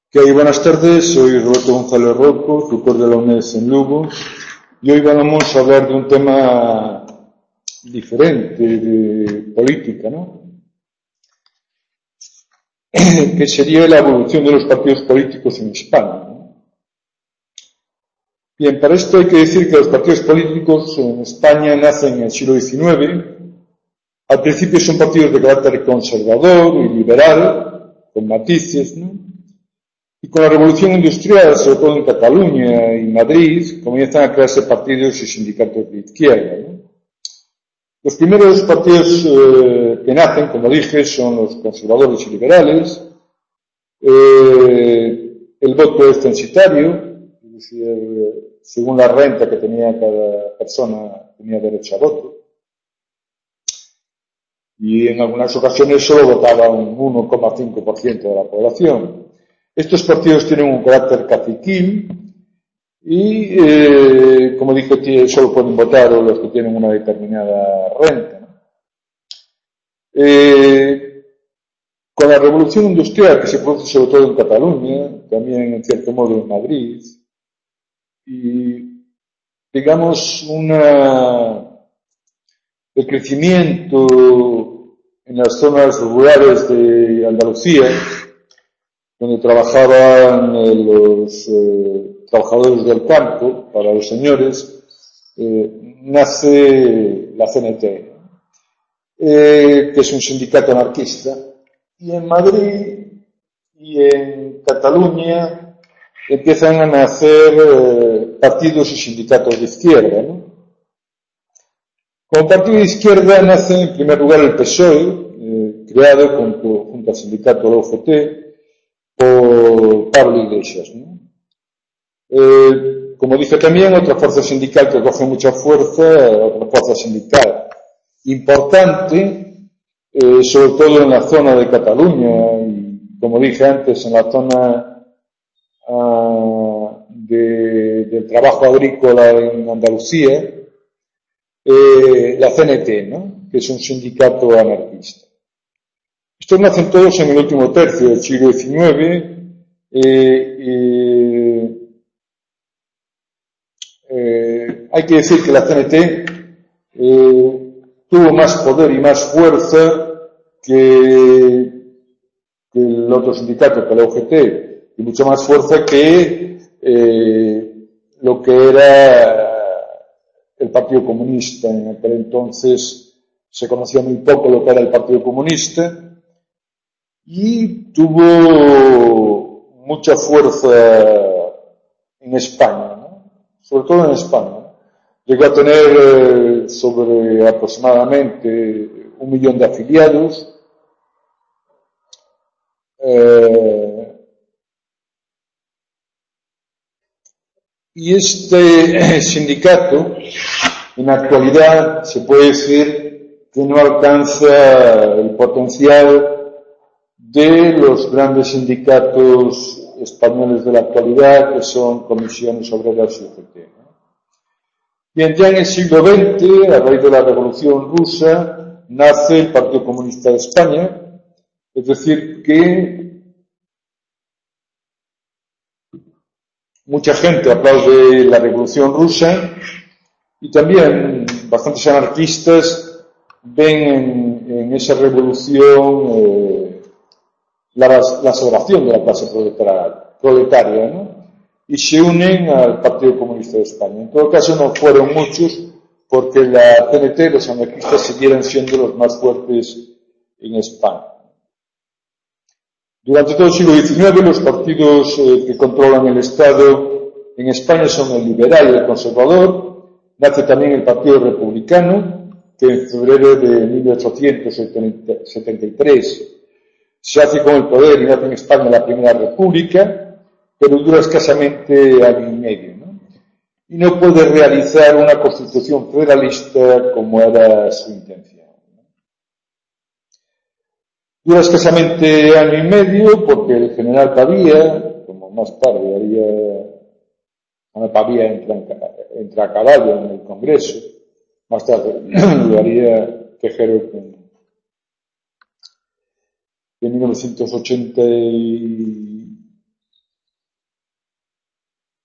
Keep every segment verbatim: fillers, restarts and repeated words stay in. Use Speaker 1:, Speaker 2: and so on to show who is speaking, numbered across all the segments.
Speaker 1: ¿Qué hay? Buenas tardes, soy Roberto González Rocco, tutor de la UNED en Lugo, y hoy vamos a hablar de un tema diferente, de política, ¿no? Que sería la evolución de los partidos políticos en España, ¿no? Bien, para esto hay que decir que los partidos políticos en España nacen en el siglo diecinueve. Al principio son partidos de carácter conservador y liberal, con matices, ¿no? Y con la revolución industrial, sobre todo en Cataluña y Madrid, comienzan a crearse partidos y sindicatos de izquierda, ¿no? Los primeros partidos eh, que nacen, como dije, son los conservadores y liberales. Eh, el voto es censitario, es decir, según la renta que tenía cada persona tenía derecho a voto. Y en algunas ocasiones solo votaba un uno coma cinco por ciento de la población. Estos partidos tienen un carácter caciquil y, eh, como dije, solo pueden votar los que tienen una determinada renta, ¿no? Eh, con la revolución industrial que se produce sobre todo en Cataluña, también en cierto modo en Madrid, y digamos una, el crecimiento en las zonas rurales de Andalucía, donde trabajaban eh, los eh, trabajadores del campo para los señores, eh, nace la C N T, eh, que es un sindicato anarquista, y en Madrid y en Cataluña empiezan a nacer eh, partidos y sindicatos de izquierda, ¿no? Como partido de izquierda nace en primer lugar el P S O E, eh, creado junto, junto al sindicato de la U G T, por Pablo Iglesias, ¿no? Eh, como dije también, otra fuerza sindical que coge mucha fuerza, otra fuerza sindical importante, eh, sobre todo en la zona de Cataluña y, como dije antes, en la zona uh, de, del trabajo agrícola en Andalucía, eh, la C N T, ¿no? Que es un sindicato anarquista. Estos nacen todos en el último tercio del siglo diecinueve. Eh, eh, eh, hay que decir que la C N T eh, tuvo más poder y más fuerza que, que el otro sindicato, que la U G T, y mucho más fuerza que eh, lo que era el Partido Comunista. En aquel entonces se conocía muy poco lo que era el Partido Comunista, y tuvo mucha fuerza en España, ¿no? Sobre todo en España. Llegó a tener eh, sobre aproximadamente un millón de afiliados. Eh, y este sindicato, en la actualidad, se puede decir que no alcanza el potencial de los grandes sindicatos españoles de la actualidad, que son Comisiones Obreras y U G T, ¿no? Bien, ya en el siglo veinte, a raíz de la Revolución Rusa, nace el Partido Comunista de España, es decir, que mucha gente aplaude la Revolución Rusa y también bastantes anarquistas ven en, en esa revolución eh, La, la salvación de la clase proletaria, ¿no? Y se unen al Partido Comunista de España. En todo caso, no fueron muchos, porque la C N T, los anarquistas, siguieron siendo los más fuertes en España. Durante todo el siglo diecinueve, los partidos eh, que controlan el Estado en España son el liberal y el conservador. Nace también el Partido Republicano, que en febrero de mil ochocientos setenta y tres se hace con el poder y nace en España la Primera República, pero dura escasamente año y medio, ¿no? Y no puede realizar una constitución federalista como era su intención, ¿no? Dura escasamente año y medio porque el general Pavía, como más tarde haría, bueno, Pavía entra, entra a caballo en el Congreso, más tarde lo haría Tejero con en mil novecientos ochenta y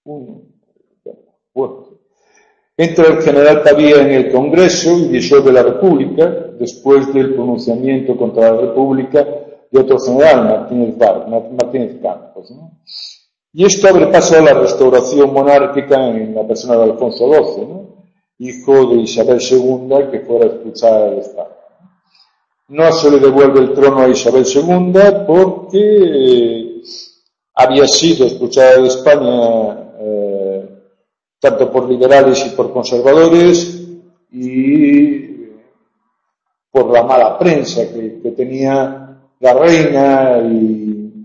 Speaker 1: uno, bueno. Entra el general Pavía en el Congreso y disuelve la República después del pronunciamiento contra la República de otro general, Martínez, Bar, Martínez Campos, ¿no? Y esto abre paso a la restauración monárquica en la persona de Alfonso doce, ¿no? Hijo de Isabel segunda, que fuera expulsada de España. No se le devuelve el trono a Isabel segunda porque eh, había sido expulsada de España eh, tanto por liberales y por conservadores y por la mala prensa que, que tenía la reina y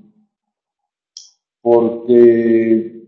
Speaker 1: porque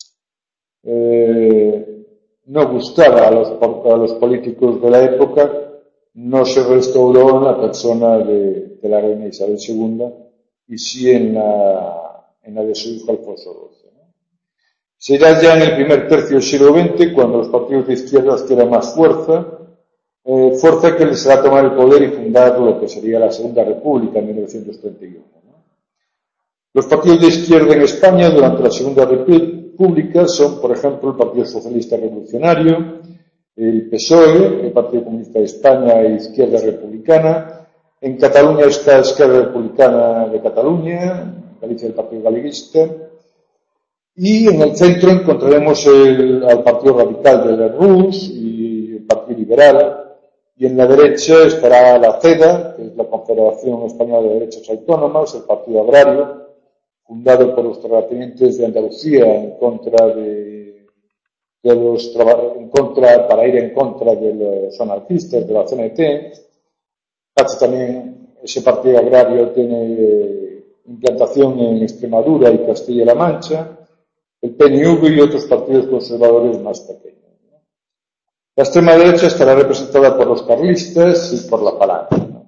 Speaker 1: eh, no gustaba a los, a los políticos de la época, no se restauró en la persona de, de la reina Isabel segunda y sí en la, en la de su hijo Alfonso doce, ¿no? Será ya en el primer tercio del siglo veinte cuando los partidos de izquierda adquieran más fuerza, eh, fuerza que les hará tomar el poder y fundar lo que sería la Segunda República en mil novecientos treinta y uno, ¿no? Los partidos de izquierda en España durante la Segunda República son, por ejemplo, el Partido Socialista Revolucionario, el P S O E, el Partido Comunista de España e Izquierda Republicana. En Cataluña está Esquerra Republicana de Cataluña, en Galicia el Partido Galeguista. Y en el centro encontraremos el, al Partido Radical de Lerroux y el Partido Liberal. Y en la derecha estará la CEDA, que es la Confederación Española de Derechas Autónomas, el Partido Agrario, fundado por los terratenientes de Andalucía en contra de, de los en contra, para ir en contra de los anarquistas de la C N T. Casi también ese Partido Agrario tiene implantación en Extremadura y Castilla-La Mancha, el P N V y otros partidos conservadores más pequeños. La extrema derecha estará representada por los carlistas y por la Falange.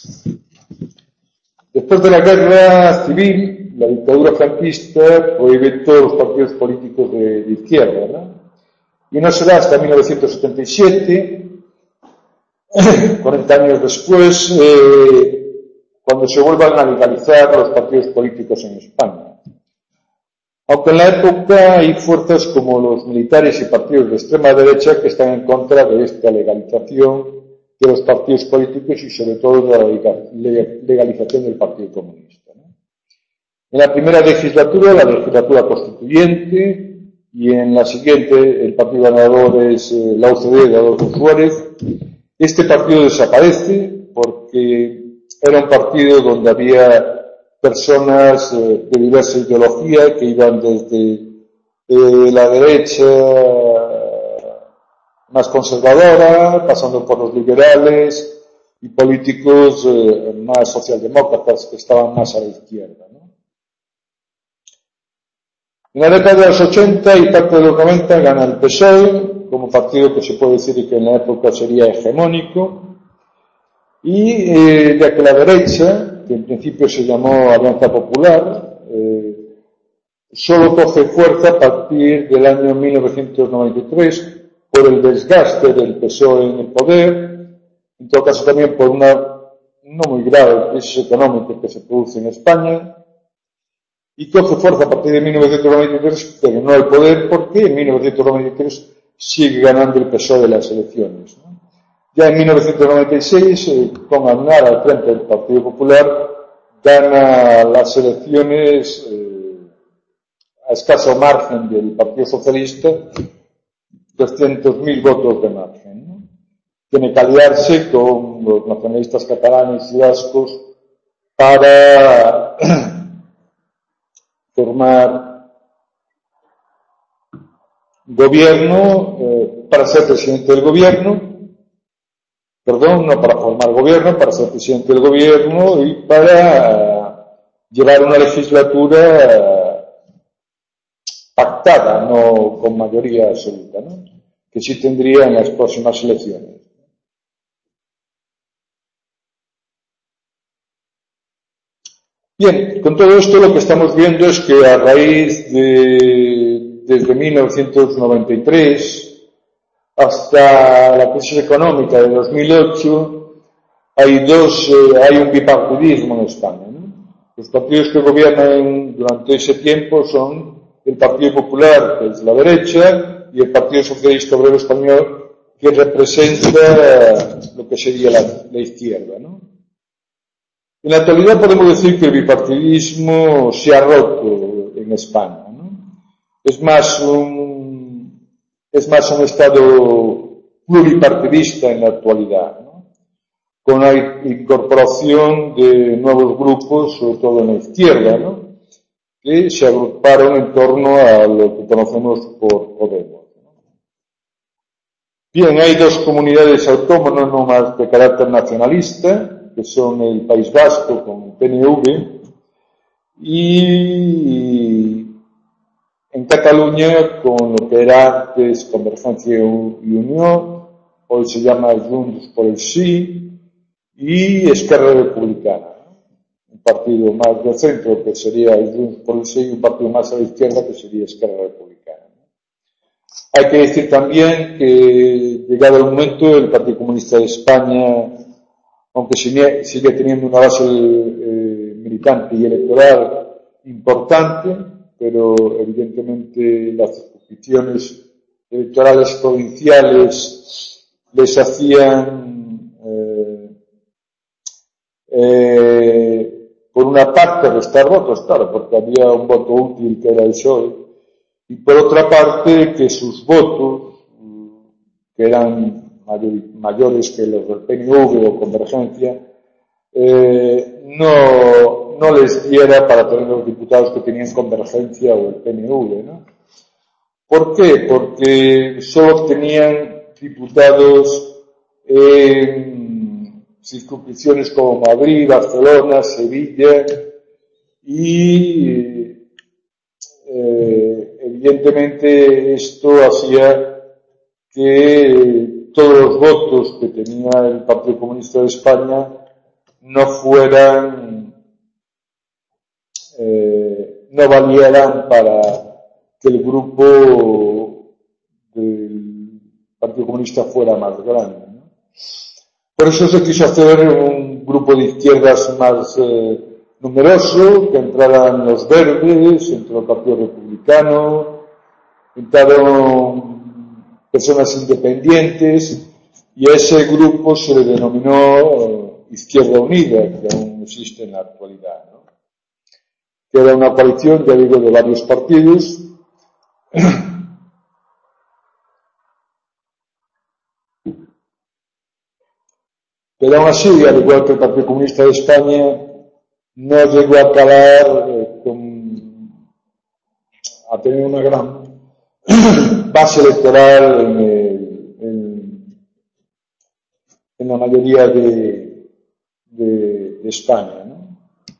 Speaker 1: Después de la guerra civil, la dictadura franquista prohíbe todos los partidos políticos de, de izquierda, ¿no? Y no será hasta mil novecientos setenta y siete, cuarenta años después, eh, cuando se vuelvan a legalizar los partidos políticos en España. Aunque en la época hay fuerzas como los militares y partidos de extrema derecha que están en contra de esta legalización de los partidos políticos y sobre todo de la legalización del Partido Comunista, ¿no? En la primera legislatura, la legislatura constituyente, y en la siguiente, el partido ganador es eh, la U C D de Adolfo Suárez. Este partido desaparece porque era un partido donde había personas eh, de diversa ideología que iban desde eh, la derecha más conservadora, pasando por los liberales y políticos eh, más socialdemócratas que estaban más a la izquierda, ¿no? En la década de los ochenta y parte de los noventa gana el P S O E como partido que se puede decir que en la época sería hegemónico y eh, de aquella derecha, que en principio se llamó Alianza Popular, eh, solo coge fuerza a partir del año mil novecientos noventa y tres por el desgaste del P S O E en el poder, en todo caso también por una no muy grave crisis económica que se produce en España, y coge fuerza a partir de mil novecientos noventa y tres, pero no el poder, porque en mil novecientos noventa y tres sigue ganando el P S O E de las elecciones, ¿no? Ya en mil novecientos noventa y seis, eh, con Aznar al frente del Partido Popular, gana las elecciones eh, a escaso margen del Partido Socialista, doscientos mil votos de margen, ¿no? Tiene que aliarse con los nacionalistas catalanes y vascos para formar gobierno, eh, para ser presidente del gobierno, perdón, no para formar gobierno, para ser presidente del gobierno y para llevar una legislatura pactada, no con mayoría absoluta, ¿no? Que sí tendría en las próximas elecciones. Bien, con todo esto lo que estamos viendo es que a raíz de, desde mil novecientos noventa y tres hasta la crisis económica de dos mil ocho, hay dos, eh, hay un bipartidismo en España, ¿no? Los partidos que gobiernan durante ese tiempo son el Partido Popular, que es la derecha, y el Partido Socialista Obrero Español, que representa lo que sería la, la izquierda, ¿no? En la actualidad podemos decir que el bipartidismo se ha roto en España, ¿no? Es más un, es más un Estado pluripartidista en la actualidad, ¿no? Con la incorporación de nuevos grupos, sobre todo en la izquierda, ¿no? Que se agruparon en torno a lo que conocemos por Podemos. Bien, hay dos comunidades autónomas de carácter nacionalista, que son el País Vasco con el P N V, y en Cataluña con lo que era antes Convergencia y Unión, hoy se llama Junts por el Sí, y Esquerra Republicana, un partido más de centro que sería Junts por el Sí, y un partido más a la izquierda que sería Esquerra Republicana. Hay que decir también que, llegado el momento, el Partido Comunista de España, aunque sigue, sigue teniendo una base eh, militante y electoral importante, pero evidentemente las circunscripciones electorales provinciales les hacían, eh, eh, por una parte, restar votos, claro, porque había un voto útil que era el P S O E, y por otra parte que sus votos, que eran mayores que los del P N V o Convergencia, eh, no, no les diera para tener los diputados que tenían Convergencia o el P N V, ¿no? ¿Por qué? Porque solo tenían diputados en circunscripciones como Madrid, Barcelona, Sevilla y Eh, evidentemente esto hacía que todos los votos que tenía el Partido Comunista de España no fueran, eh, no valieran para que el grupo del Partido Comunista fuera más grande, ¿no? Por eso se quiso hacer un grupo de izquierdas más eh, numeroso, que entraran los verdes, entró el Partido Republicano, entraron personas independientes, y a ese grupo se le denominó eh, Izquierda Unida, que aún existe en la actualidad, ¿no? Que era una coalición, ya digo, de varios partidos, pero aún así, al igual que el Partido Comunista de España, no llegó a calar eh, con, a tener una gran base electoral en, el, en, en la mayoría de, de, de España, ¿no?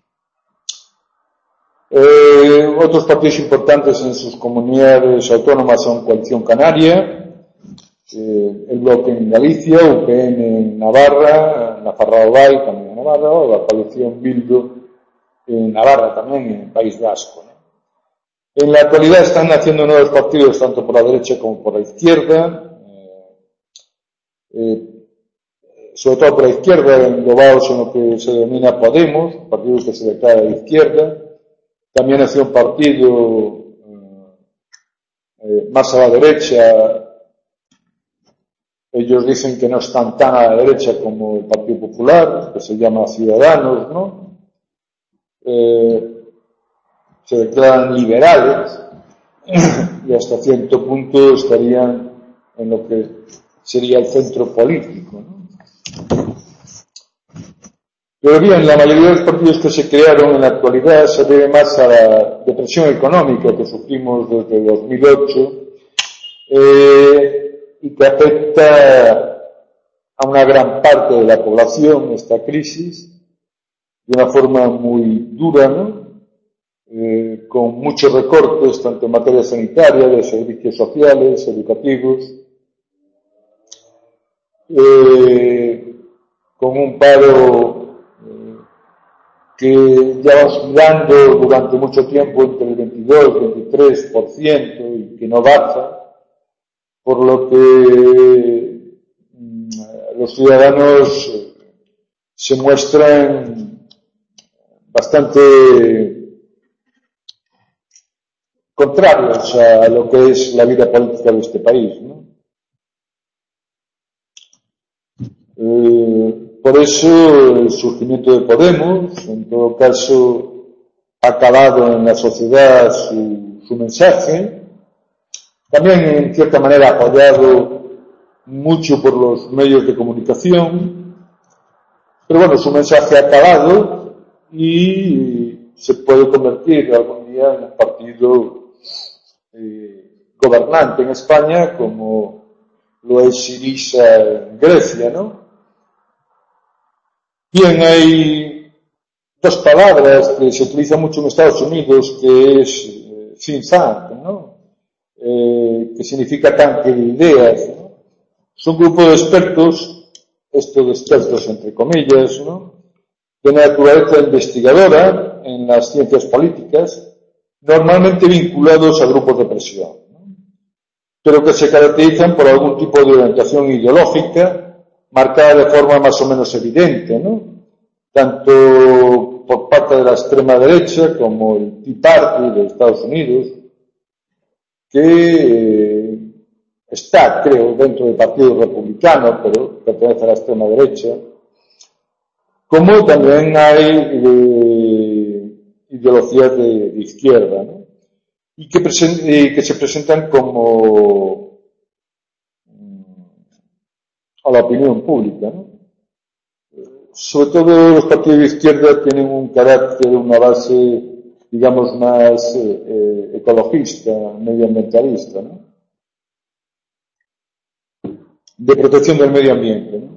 Speaker 1: Eh, otros partidos importantes en sus comunidades autónomas son Coalición Canaria, eh, el Bloque en Galicia, U P N en Navarra, Nafarroa Bai también en Navarra, o la Coalición Bildu en Navarra también, en el País Vasco, ¿no? En la actualidad están naciendo nuevos partidos tanto por la derecha como por la izquierda, eh, eh, sobre todo por la izquierda, englobados en lo que se denomina Podemos, partido que se declara de izquierda. También nació un partido eh, más a la derecha. Ellos dicen que no están tan a la derecha como el Partido Popular, que se llama Ciudadanos, ¿no? Eh, se declaran liberales y hasta cierto punto estarían en lo que sería el centro político, ¿no? Pero bien, la mayoría de los partidos que se crearon en la actualidad se debe más a la depresión económica que sufrimos desde dos mil ocho eh, y que afecta a una gran parte de la población esta crisis de una forma muy dura, ¿no? Eh, con muchos recortes, tanto en materia sanitaria, de servicios sociales, educativos, eh, con un paro eh, que ya va oscilando durante mucho tiempo entre el veintidós y veintitrés por ciento y que no baja, por lo que mm, los ciudadanos se muestran bastante contrarios a lo que es la vida política de este país, ¿no? Eh, por eso el surgimiento de Podemos, en todo caso, ha calado en la sociedad su, su mensaje, también en cierta manera apoyado mucho por los medios de comunicación, pero bueno, su mensaje ha calado y se puede convertir algún día en un partido eh, gobernante en España, como lo es Syriza en Grecia, ¿no? Bien, hay dos palabras que se utilizan mucho en Estados Unidos, que es eh, think tank, ¿no? Eh, que significa tanque de ideas, ¿no? Es un grupo de expertos, esto de expertos entre comillas, ¿no?, de naturaleza investigadora en las ciencias políticas, normalmente vinculados a grupos de presión, ¿no?, pero que se caracterizan por algún tipo de orientación ideológica marcada de forma más o menos evidente, ¿no?, tanto por parte de la extrema derecha como el Tea Party de Estados Unidos, que eh, está, creo, dentro del Partido Republicano, pero pertenece a la extrema derecha, como también hay eh, ideologías de, de izquierda, ¿no?, y que, present, eh, que se presentan como a la opinión pública, ¿no? Sobre todo los partidos de izquierda tienen un carácter, una base, digamos, más eh, eh, ecologista, medioambientalista, ¿no?, de protección del medio ambiente, ¿no?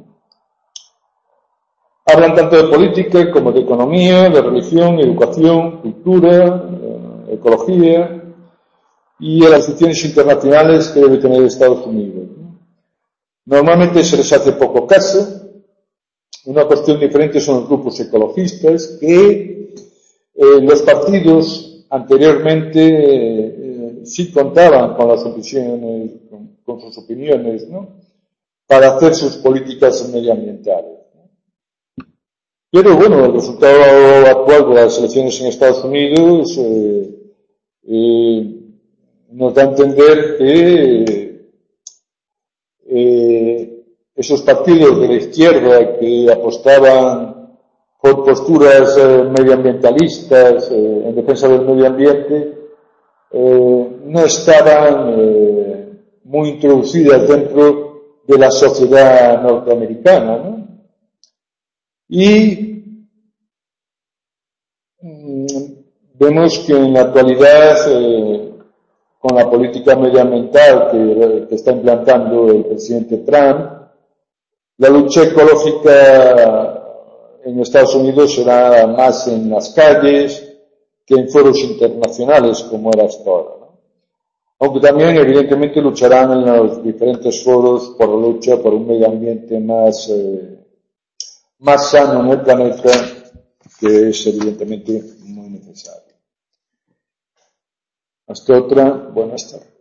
Speaker 1: Hablan tanto de política como de economía, de religión, educación, cultura, eh, ecología y de las instituciones internacionales que debe tener Estados Unidos, ¿no? Normalmente se les hace poco caso. Una cuestión diferente son los grupos ecologistas, que eh, los partidos anteriormente eh, eh, sí contaban con las opiniones, con, con sus opiniones, ¿no?, para hacer sus políticas medioambientales. Pero bueno, el resultado actual de las elecciones en Estados Unidos eh, eh, nos da a entender que eh, esos partidos de la izquierda que apostaban por posturas eh, medioambientalistas eh, en defensa del medio ambiente eh, no estaban eh, muy introducidas dentro de la sociedad norteamericana, ¿no? Y mmm, vemos que en la actualidad, eh, con la política medioambiental que, que está implantando el presidente Trump, la lucha ecológica en Estados Unidos será más en las calles que en foros internacionales como era hasta ahora, ¿no? Aunque también evidentemente lucharán en los diferentes foros por la lucha por un medio ambiente más, eh, más sano en el planeta, que es evidentemente muy necesario. Hasta otra, buenas tardes.